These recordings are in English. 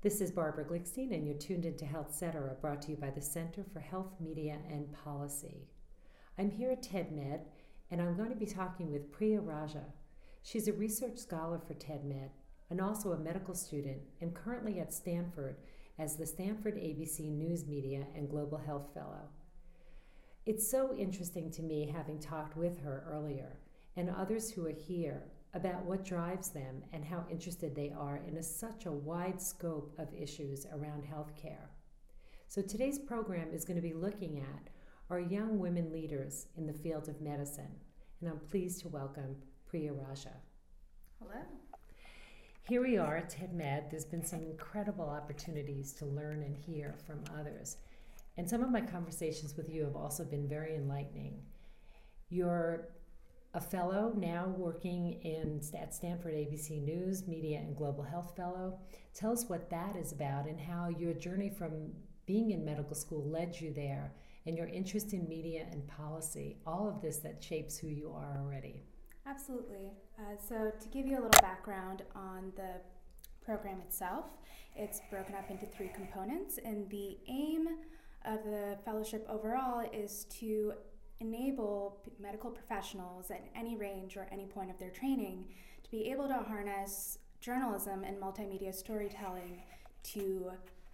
This is Barbara Glickstein, and you're tuned into Health Cetera, brought to you by the Center for Health, Media, and Policy. I'm here at TEDMed, and I'm going to be talking with Priya Raja. She's a research scholar for TEDMed and also a medical student, and currently at Stanford as the Stanford ABC News Media and Global Health Fellow. It's so interesting to me, having talked with her earlier, and others who are here, about what drives them and how interested they are in such a wide scope of issues around healthcare. So today's program is going to be looking at our young women leaders in the field of medicine, and I'm pleased to welcome Priya Raja. Hello. Here we are at TEDMed. There's been some incredible opportunities to learn and hear from others, and some of my conversations with you have also been very enlightening. You're a fellow now working at Stanford ABC News, Media and Global Health Fellow. Tell us what that is about and how your journey from being in medical school led you there, and your interest in media and policy, all of this that shapes who you are already. Absolutely. So to give you a little background on the program itself, it's broken up into 3 components, and the aim of the fellowship overall is to enable medical professionals at any range or any point of their training to be able to harness journalism and multimedia storytelling to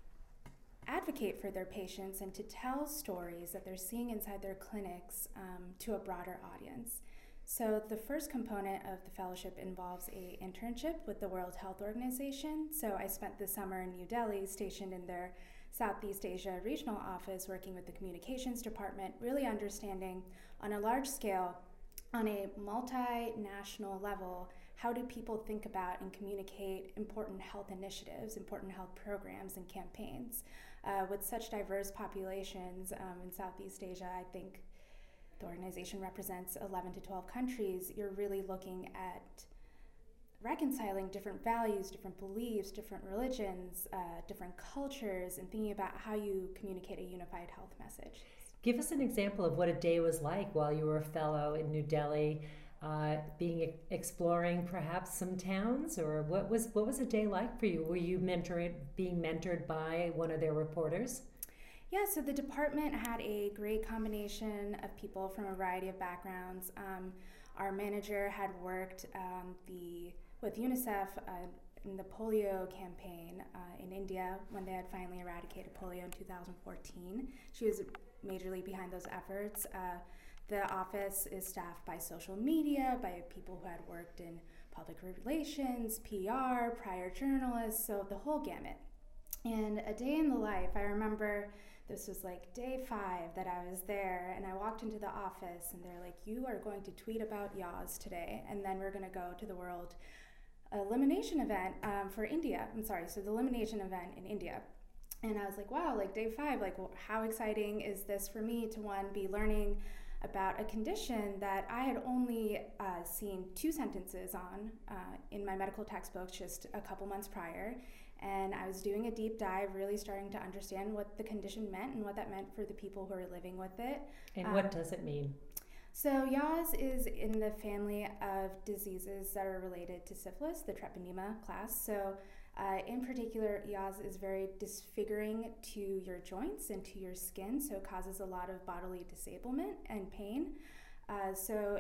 advocate for their patients and to tell stories that they're seeing inside their clinics to a broader audience. So the first component of the fellowship involves an internship with the World Health Organization. So I spent the summer in New Delhi, stationed in their Southeast Asia regional office, working with the communications department, really understanding on a large scale, on a multinational level, how do people think about and communicate important health initiatives, important health programs and campaigns. With such diverse populations in Southeast Asia, I think the organization represents 11 to 12 countries. You're really looking at reconciling different values, different beliefs, different religions, different cultures, and thinking about how you communicate a unified health message. Give us an example of what a day was like while you were a fellow in New Delhi, exploring perhaps some towns, or what was a day like for you? Were you being mentored by one of their reporters? Yeah, so the department had a great combination of people from a variety of backgrounds. Our manager had worked with UNICEF in the polio campaign in India when they had finally eradicated polio in 2014. She was majorly behind those efforts. The office is staffed by social media, by people who had worked in public relations, PR, prior journalists, so the whole gamut. And a day in the life, I remember this was like day 5 that I was there, and I walked into the office and they're like, you are going to tweet about Yaz today, and then we're going to go to the World Elimination event for India. So the elimination event in India. And I was like, wow, like day 5, like how exciting is this for me to be learning about a condition that I had only seen 2 sentences on in my medical textbooks just a couple months prior. And I was doing a deep dive, really starting to understand what the condition meant and what that meant for the people who are living with it. And what does it mean? So Yaz is in the family of diseases that are related to syphilis, the Treponema class. So in particular, Yaz is very disfiguring to your joints and to your skin, so it causes a lot of bodily disablement and pain. So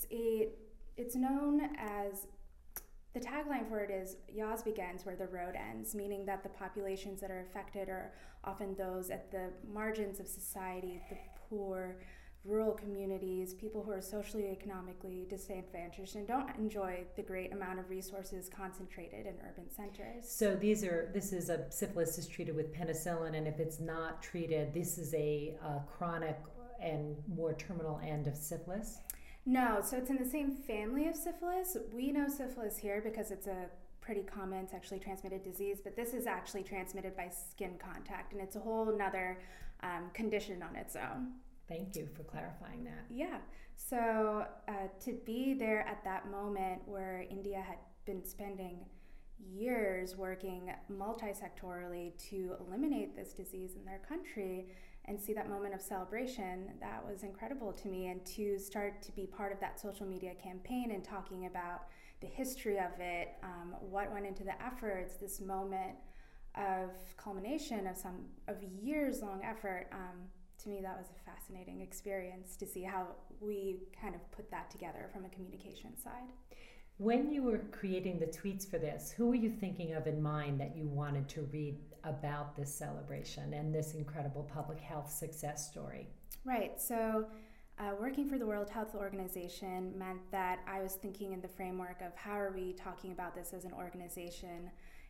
it's known as, the tagline for it is, Yaz begins where the road ends, meaning that the populations that are affected are often those at the margins of society, the poor, rural communities, people who are socially, economically disadvantaged and don't enjoy the great amount of resources concentrated in urban centers. So syphilis is treated with penicillin, and if it's not treated, this is a chronic and more terminal end of syphilis? No, so it's in the same family of syphilis. We know syphilis here because it's a pretty common sexually transmitted disease, but this is actually transmitted by skin contact, and it's a whole nother condition on its own. Thank you for clarifying that. Yeah, so to be there at that moment where India had been spending years working multi-sectorally to eliminate this disease in their country, and see that moment of celebration, that was incredible to me. And to start to be part of that social media campaign and talking about the history of it, what went into the efforts, this moment of culmination of years long effort. To me, that was a fascinating experience to see how we kind of put that together from a communication side. When you were creating the tweets for this, who were you thinking of in mind that you wanted to read about this celebration and this incredible public health success story? Right. So working for the World Health Organization meant that I was thinking in the framework of how are we talking about this as an organization.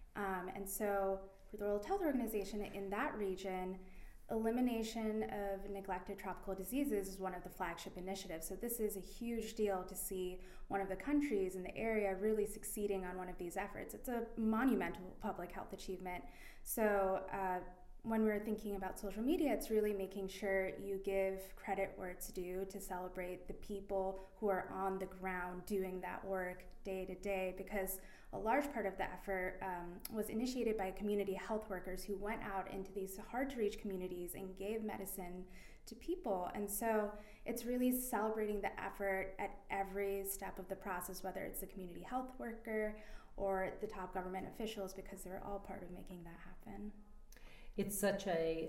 And so for the World Health Organization in that region, elimination of neglected tropical diseases is one of the flagship initiatives. So this is a huge deal to see one of the countries in the area really succeeding on one of these efforts. It's a monumental public health achievement. So when we're thinking about social media, it's really making sure you give credit where it's due to celebrate the people who are on the ground doing that work day to day, because a large part of the effort was initiated by community health workers who went out into these hard-to-reach communities and gave medicine to people. And so it's really celebrating the effort at every step of the process, whether it's the community health worker or the top government officials, because they're all part of making that happen. It's such a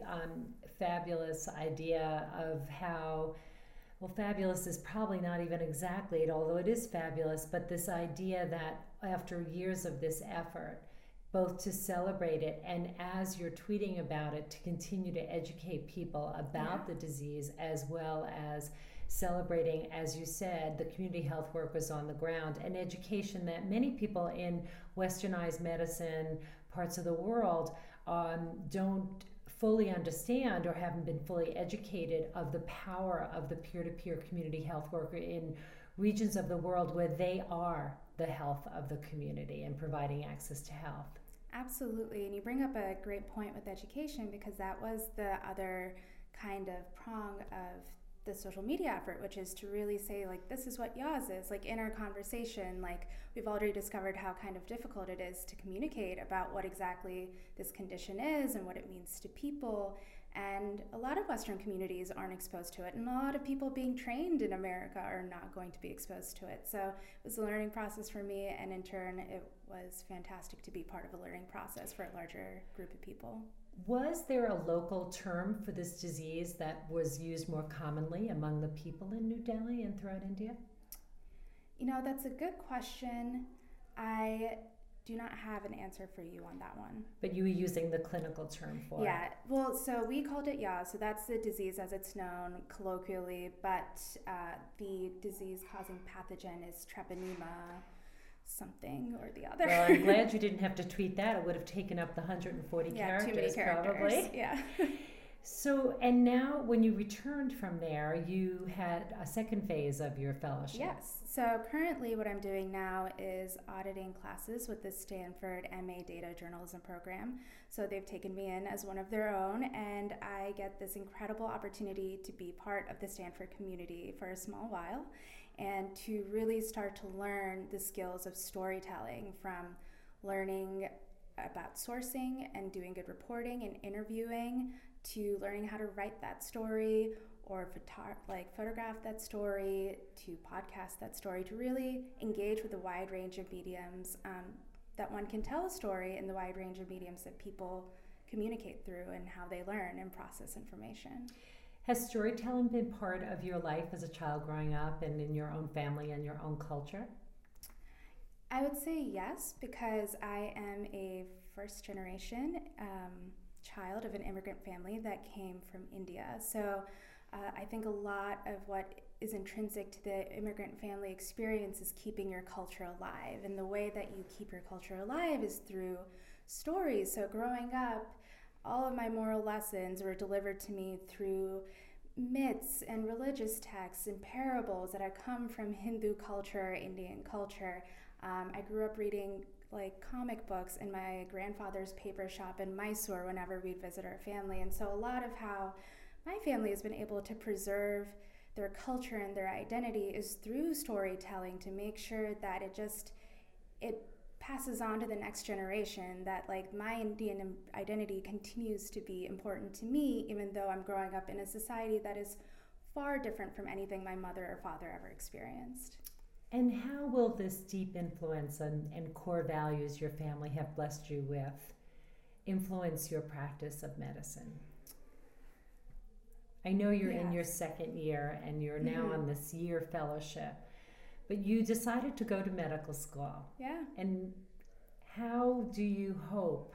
fabulous idea of how, well, fabulous is probably not even exactly it, although it is fabulous, but this idea that after years of this effort, both to celebrate it and as you're tweeting about it, to continue to educate people about the disease, as well as celebrating, as you said, the community health workers on the ground, and education that many people in westernized medicine parts of the world don't fully understand or haven't been fully educated of the power of the peer-to-peer community health worker in regions of the world where they are the health of the community and providing access to health. Absolutely, and you bring up a great point with education, because that was the other kind of prong of the social media effort, which is to really say, like, this is what Yaz is. Like, in our conversation, like, we've already discovered how kind of difficult it is to communicate about what exactly this condition is and what it means to people. And a lot of Western communities aren't exposed to it, and a lot of people being trained in America are not going to be exposed to it. So it was a learning process for me, and in turn, it was fantastic to be part of a learning process for a larger group of people. Was there a local term for this disease that was used more commonly among the people in New Delhi and throughout India? You know, that's a good question. I do not have an answer for you on that one. But you were using the clinical term for it. Yeah, well, so we called it Yaz, so that's the disease as it's known colloquially, but the disease-causing pathogen is Treponema something or the other. Well, I'm glad you didn't have to tweet that. It would have taken up the 140 characters, too many characters, probably. Yeah. So, and now when you returned from there, you had a second phase of your fellowship. Yes. So currently what I'm doing now is auditing classes with the Stanford MA Data Journalism program. So they've taken me in as one of their own, and I get this incredible opportunity to be part of the Stanford community for a small while and to really start to learn the skills of storytelling, from learning about sourcing and doing good reporting and interviewing, to learning how to write that story or photograph that story, to podcast that story, to really engage with a wide range of mediums that one can tell a story in the wide range of mediums that people communicate through and how they learn and process information. Has storytelling been part of your life as a child growing up and in your own family and your own culture? I would say yes, because I am a first generation child of an immigrant family that came from India. So I think a lot of what is intrinsic to the immigrant family experience is keeping your culture alive. And the way that you keep your culture alive is through stories. So growing up, all of my moral lessons were delivered to me through myths and religious texts and parables that had come from Hindu culture, Indian culture. I grew up reading comic books in my grandfather's paper shop in Mysore whenever we'd visit our family. And so a lot of how my family has been able to preserve their culture and their identity is through storytelling, to make sure that it passes on to the next generation, that my Indian identity continues to be important to me, even though I'm growing up in a society that is far different from anything my mother or father ever experienced. And how will this deep influence and core values your family have blessed you with influence your practice of medicine? I know you're in your second year and you're now on this year fellowship, but you decided to go to medical school. Yeah. And how do you hope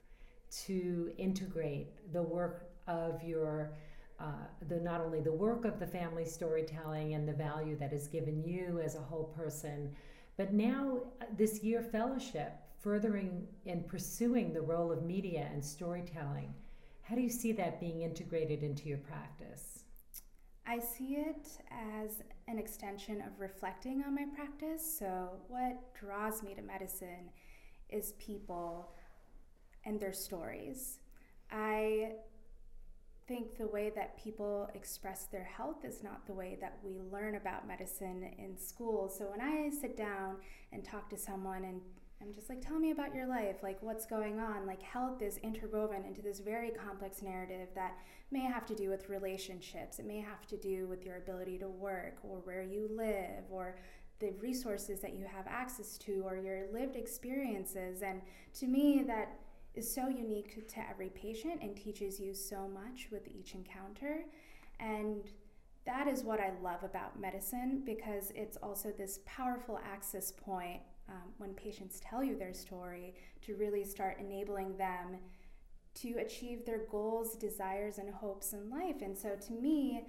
to integrate the work of your, not only the work of the family storytelling and the value that is given you as a whole person, but now this year fellowship, furthering and pursuing the role of media and storytelling? How do you see that being integrated into your practice? I see it as an extension of reflecting on my practice. So what draws me to medicine is people and their stories. I think the way that people express their health is not the way that we learn about medicine in school. So when I sit down and talk to someone and I'm just like, tell me about your life, like what's going on? Like health is interwoven into this very complex narrative that may have to do with relationships. It may have to do with your ability to work or where you live or the resources that you have access to or your lived experiences. And to me, that is so unique to every patient and teaches you so much with each encounter. And that is what I love about medicine, because it's also this powerful access point when patients tell you their story to really start enabling them to achieve their goals, desires, and hopes in life. And so to me,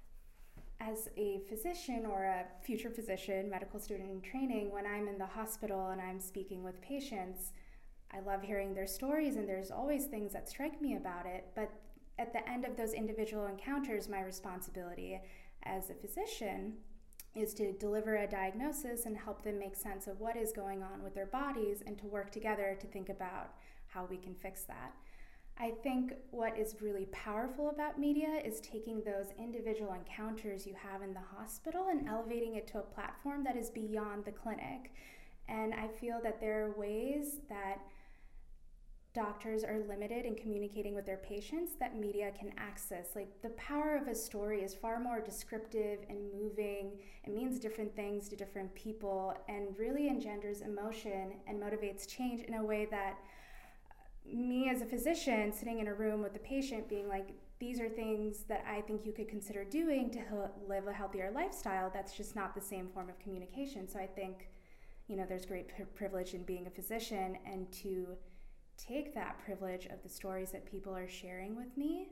as a physician or a future physician, medical student in training, when I'm in the hospital and I'm speaking with patients, I love hearing their stories, and there's always things that strike me about it. But at the end of those individual encounters, my responsibility as a physician is to deliver a diagnosis and help them make sense of what is going on with their bodies and to work together to think about how we can fix that. I think what is really powerful about media is taking those individual encounters you have in the hospital and elevating it to a platform that is beyond the clinic. And I feel that there are ways that doctors are limited in communicating with their patients that media can access. Like the power of a story is far more descriptive and moving. It means different things to different people and really engenders emotion and motivates change in a way that me as a physician sitting in a room with the patient being like, these are things that I think you could consider doing to live a healthier lifestyle. That's just not the same form of communication. So I think, there's great privilege in being a physician, and to take that privilege of the stories that people are sharing with me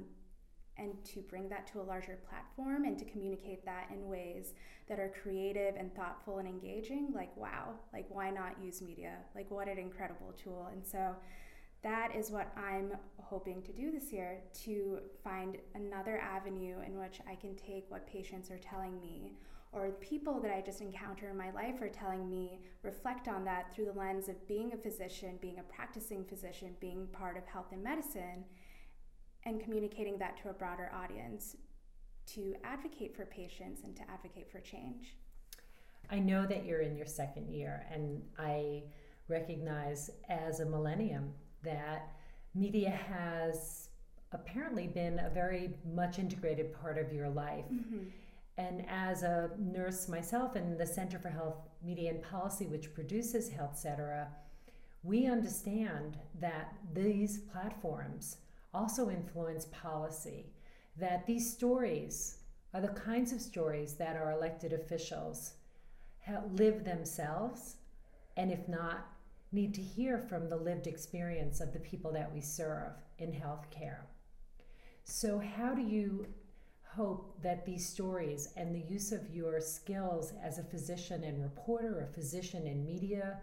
and to bring that to a larger platform and to communicate that in ways that are creative and thoughtful and engaging, like, wow, like why not use media? Like what an incredible tool. And so that is what I'm hoping to do this year, to find another avenue in which I can take what patients are telling me or people that I just encounter in my life are telling me, reflect on that through the lens of being a physician, being a practicing physician, being part of health and medicine, and communicating that to a broader audience to advocate for patients and to advocate for change. I know that you're in your second year, and I recognize as a millennium that media has apparently been a very much integrated part of your life. Mm-hmm. And as a nurse myself in the Center for Health, Media and Policy, which produces HealthCetera, we understand that these platforms also influence policy, that these stories are the kinds of stories that our elected officials live themselves, and if not, need to hear from the lived experience of the people that we serve in healthcare. So how do you hope that these stories and the use of your skills as a physician and reporter, or physician and media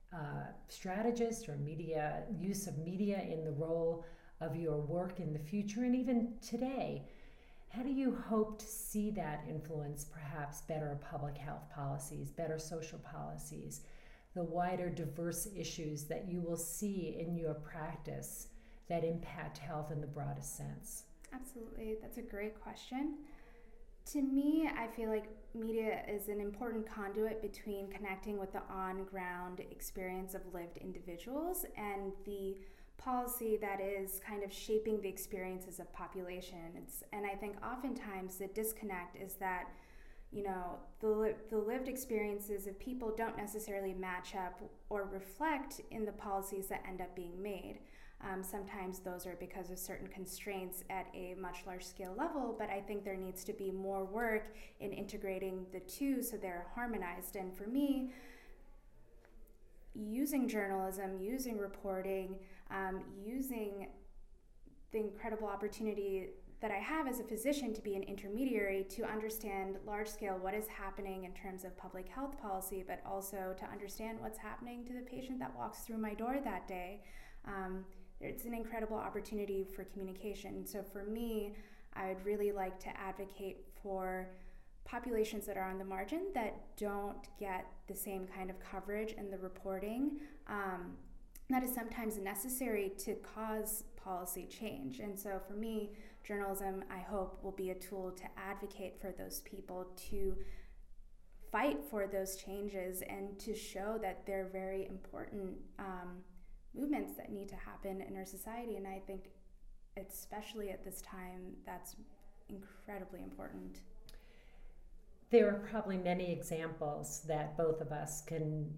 strategist, or use of media in the role of your work in the future and even today, how do you hope to see that influence perhaps better public health policies, better social policies, the wider diverse issues that you will see in your practice that impact health in the broadest sense? Absolutely. That's a great question. To me, I feel like media is an important conduit between connecting with the on-ground experience of lived individuals and the policy that is kind of shaping the experiences of populations. And I think oftentimes the disconnect is that the lived experiences of people don't necessarily match up or reflect in the policies that end up being made. Sometimes those are because of certain constraints at a much large scale level, but I think there needs to be more work in integrating the two so they're harmonized. And for me, using journalism, using reporting, using the incredible opportunity that I have as a physician to be an intermediary to understand large scale what is happening in terms of public health policy, but also to understand what's happening to the patient that walks through my door that day. It's an incredible opportunity for communication. So for me, I would really like to advocate for populations that are on the margin that don't get the same kind of coverage in the reporting that is sometimes necessary to cause policy change. And so for me, journalism, I hope, will be a tool to advocate for those people, to fight for those changes, and to show that they're very important movements that need to happen in our society. And I think, especially at this time, that's incredibly important. There are probably many examples that both of us can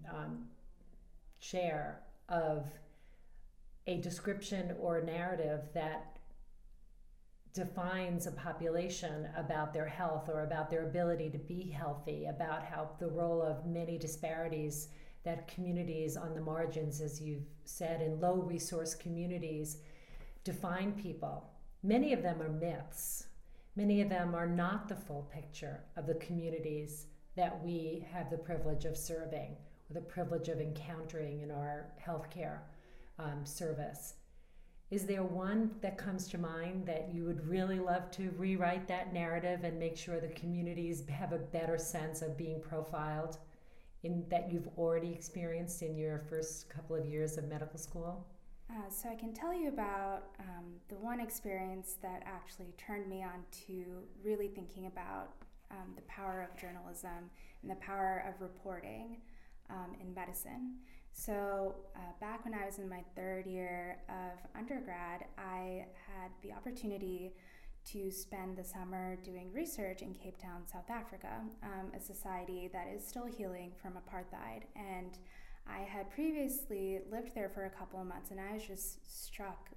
share of a description or a narrative that defines a population about their health or about their ability to be healthy, about how the role of many disparities that communities on the margins, as you've said, in low resource communities define people. Many of them are myths. Many of them are not the full picture of the communities that we have the privilege of serving, or the privilege of encountering in our healthcare service. Is there one that comes to mind that you would really love to rewrite that narrative and make sure the communities have a better sense of being profiled in that you've already experienced in your first couple of years of medical school? So I can tell you about the one experience that actually turned me on to really thinking about the power of journalism and the power of reporting in medicine. So back when I was in my third year of undergrad, I had the opportunity to spend the summer doing research in Cape Town, South Africa, a society that is still healing from apartheid. And I had previously lived there for a couple of months, and I was just struck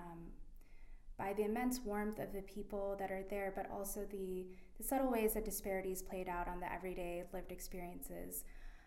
by the immense warmth of the people that are there, but also the subtle ways that disparities played out on the everyday lived experiences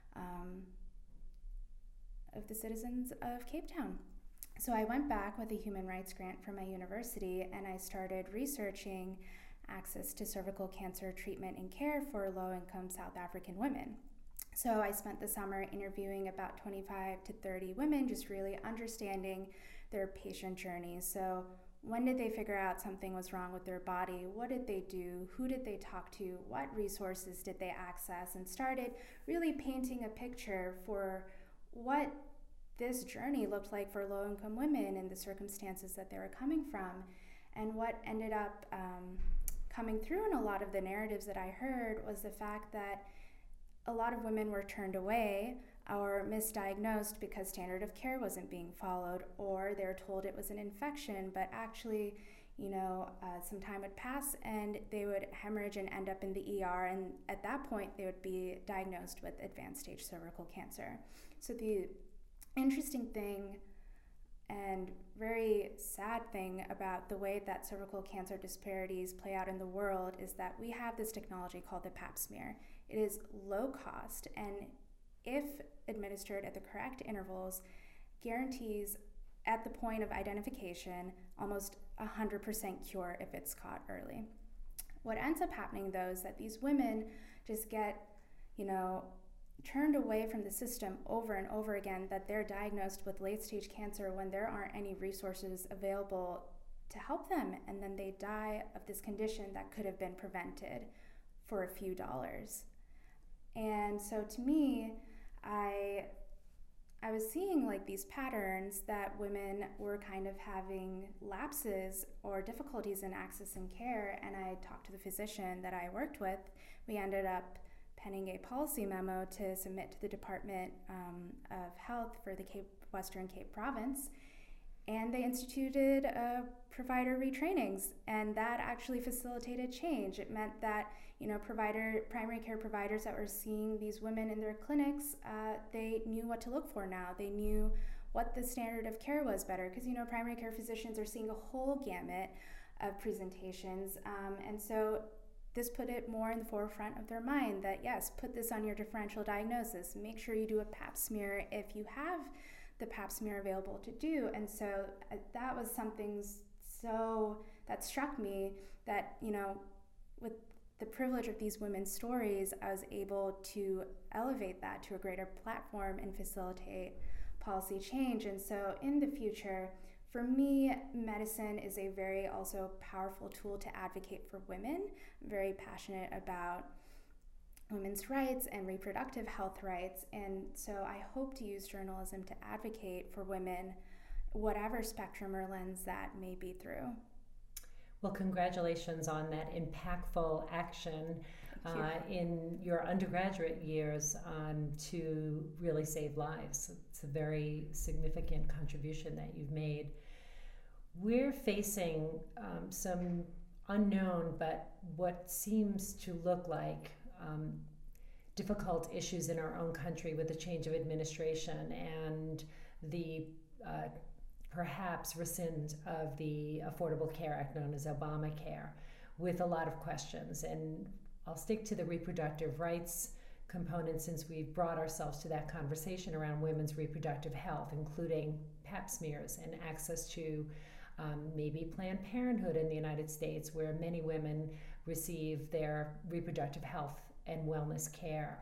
of the citizens of Cape Town. So I went back with a human rights grant from my university, and I started researching access to cervical cancer treatment and care for low-income South African women. So I spent the summer interviewing about 25 to 30 women, just really understanding their patient journey. So when did they figure out something was wrong with their body? What did they do? Who did they talk to? What resources did they access? And started really painting a picture for what this journey looked like for low-income women and the circumstances that they were coming from. And what ended up coming through in a lot of the narratives that I heard was the fact that a lot of women were turned away or misdiagnosed because standard of care wasn't being followed, or they were told it was an infection, but actually, some time would pass and they would hemorrhage and end up in the ER, and at that point they would be diagnosed with advanced stage cervical cancer. So the interesting thing and very sad thing about the way that cervical cancer disparities play out in the world is that we have this technology called the Pap smear. It is low cost, and if administered at the correct intervals, guarantees at the point of identification almost 100% cure if it's caught early. What ends up happening though is that these women just get, turned away from the system over and over again, that they're diagnosed with late stage cancer when there aren't any resources available to help them, and then they die of this condition that could have been prevented for a few dollars. And so to me, I was seeing like these patterns that women were kind of having lapses or difficulties in accessing care, and I talked to the physician that I worked with. We ended up penning a policy memo to submit to the Department of Health for the Western Cape Province, And they instituted provider retrainings, and that actually facilitated change. It meant that primary care providers that were seeing these women in their clinics, they knew what to look for now. They knew what the standard of care was better, because primary care physicians are seeing a whole gamut of presentations, and so this put it more in the forefront of their mind that yes, put this on your differential diagnosis. Make sure you do a pap smear if you have the pap smear available to do. And so that was something that struck me, that with the privilege of these women's stories, I was able to elevate that to a greater platform and facilitate policy change. And so in the future, for me, medicine is a very also powerful tool to advocate for women. I'm very passionate about women's rights and reproductive health rights, and so I hope to use journalism to advocate for women, whatever spectrum or lens that may be through. Well, congratulations on that impactful action in your undergraduate years to really save lives. It's a very significant contribution that you've made. We're facing some unknown, but what seems to look like difficult issues in our own country with the change of administration and the perhaps rescind of the Affordable Care Act, known as Obamacare, with a lot of questions. And I'll stick to the reproductive rights component, since we've brought ourselves to that conversation around women's reproductive health, including pap smears and access to maybe Planned Parenthood in the United States, where many women receive their reproductive health and wellness care.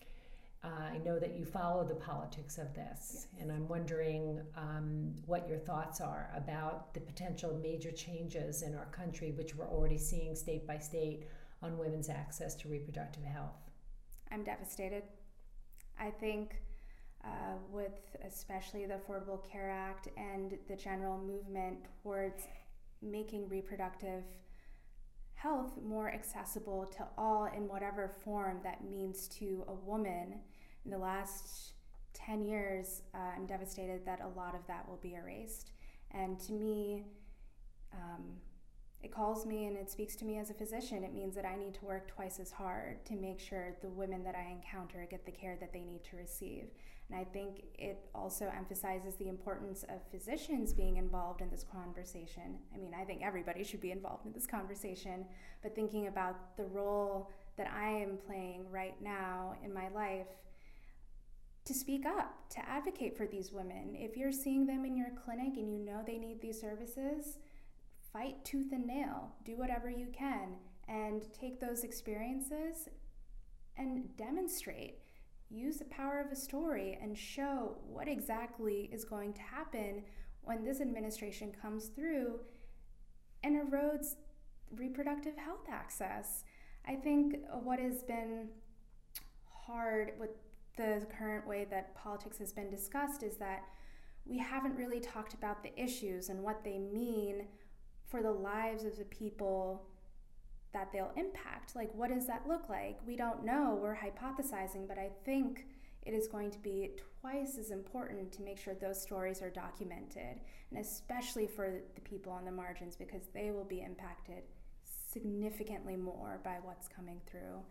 I know that you follow the politics of this, yes. And I'm wondering what your thoughts are about the potential major changes in our country, which we're already seeing state by state, on women's access to reproductive health. I'm devastated. I think with especially the Affordable Care Act and the general movement towards making reproductive health more accessible to all in whatever form that means to a woman, in the last 10 years, I'm devastated that a lot of that will be erased. And to me, it calls me and it speaks to me as a physician. It means that I need to work twice as hard to make sure the women that I encounter get the care that they need to receive. And I think it also emphasizes the importance of physicians being involved in this conversation. I mean, I think everybody should be involved in this conversation, but thinking about the role that I am playing right now in my life to speak up, to advocate for these women. If you're seeing them in your clinic and you know they need these services, fight tooth and nail, do whatever you can, and take those experiences and demonstrate. Use the power of a story and show what exactly is going to happen when this administration comes through and erodes reproductive health access. I think what has been hard with the current way that politics has been discussed is that we haven't really talked about the issues and what they mean for the lives of the people that they'll impact. Like, what does that look like? We don't know, we're hypothesizing, but I think it is going to be twice as important to make sure those stories are documented, and especially for the people on the margins, because they will be impacted significantly more by what's coming through.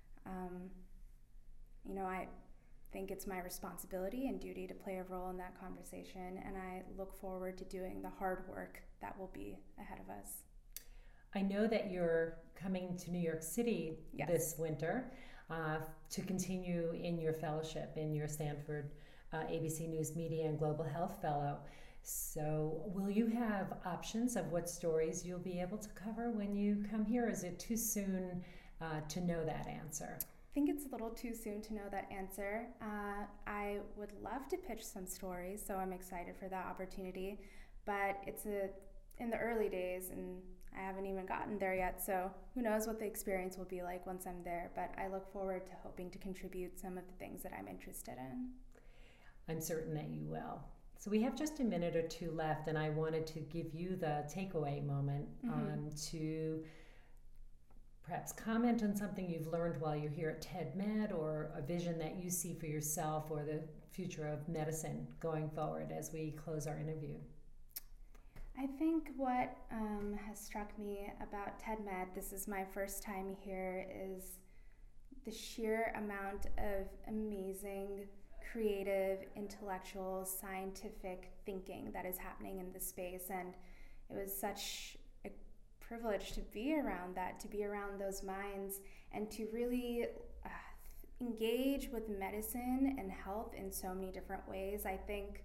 I think it's my responsibility and duty to play a role in that conversation, and I look forward to doing the hard work that will be ahead of us. I know that you're coming to New York City yes. this winter to continue in your fellowship, in your Stanford ABC News Media and Global Health Fellow. So will you have options of what stories you'll be able to cover when you come here? Or is it too soon to know that answer? I think it's a little too soon to know that answer. I would love to pitch some stories, so I'm excited for that opportunity. But it's in the early days, and I haven't even gotten there yet, so who knows what the experience will be like once I'm there. But I look forward to hoping to contribute some of the things that I'm interested in. I'm certain that you will. So we have just a minute or two left, and I wanted to give you the takeaway moment to perhaps comment on something you've learned while you're here at TEDMed, or a vision that you see for yourself or the future of medicine going forward as we close our interview. I think what has struck me about TEDMed, this is my first time here, is the sheer amount of amazing, creative, intellectual, scientific thinking that is happening in this space. And it was such a privilege to be around that, to be around those minds, and to really engage with medicine and health in so many different ways. I think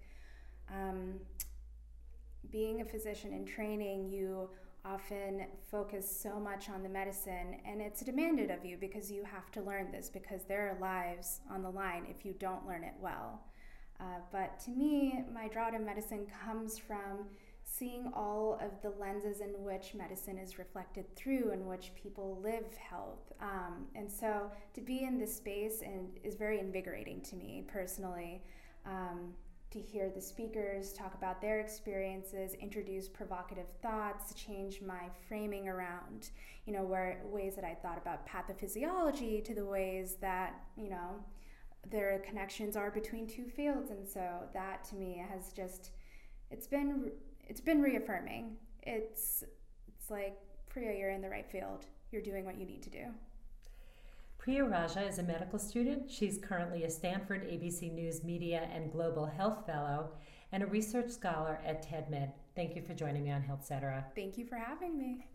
being a physician in training, you often focus so much on the medicine, and it's demanded of you because you have to learn this, because there are lives on the line if you don't learn it well. But to me, my draw to medicine comes from seeing all of the lenses in which medicine is reflected through, in which people live health. And so to be in this space is very invigorating to me personally. To hear the speakers talk about their experiences, introduce provocative thoughts, change my framing around, ways that I thought about pathophysiology to the ways that, their connections are between two fields. And so that to me has just, it's been reaffirming. It's like, Priya, you're in the right field. You're doing what you need to do. Priya Raja is a medical student. She's currently a Stanford ABC News Media and Global Health Fellow and a research scholar at TEDMed. Thank you for joining me on HealthCetera. Thank you for having me.